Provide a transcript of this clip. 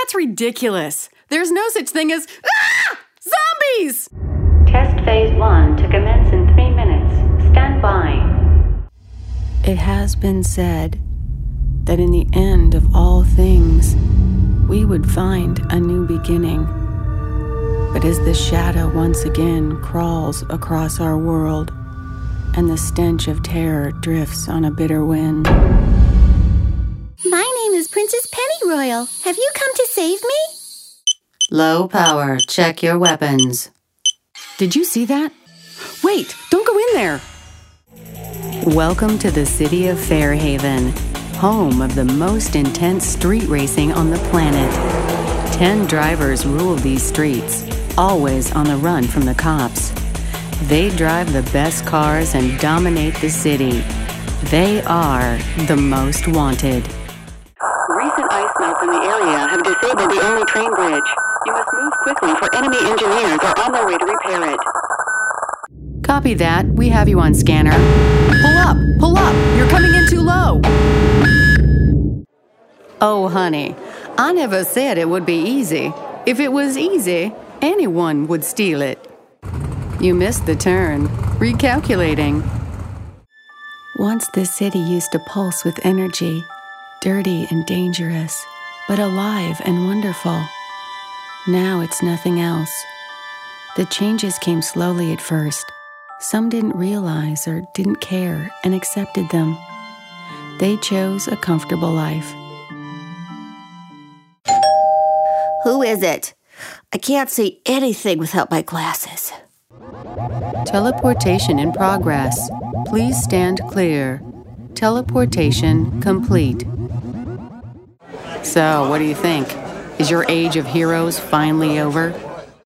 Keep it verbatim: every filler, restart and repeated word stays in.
That's ridiculous. There's no such thing as, ah! Zombies! Test phase one to commence in three minutes. Stand by. It has been said that in the end of all things, we would find a new beginning. But as the shadow once again crawls across our world, and the stench of terror drifts on a bitter wind. My name is Princess Pennyroyal. Have you come to save me? Low power. Check your weapons. Did you see that? Wait, don't go in there! Welcome to the city of Fairhaven, home of the most intense street racing on the planet. Ten drivers rule these streets, always on the run from the cops. They drive the best cars and dominate the city. They are the most wanted. Recent ice melts in the area have disabled the only train bridge. You must move quickly, for enemy engineers are on their way to repair it. Copy that. We have you on scanner. Pull up! Pull up! You're coming in too low! Oh, honey, I never said it would be easy. If it was easy, anyone would steal it. You missed the turn. Recalculating. Once this city used to pulse with energy, dirty and dangerous, but alive and wonderful. Now it's nothing else. The changes came slowly at first. Some didn't realize or didn't care and accepted them. They chose a comfortable life. Who is it? I can't see anything without my glasses. Teleportation in progress. Please stand clear. Teleportation complete. So, what do you think? Is your age of heroes finally over?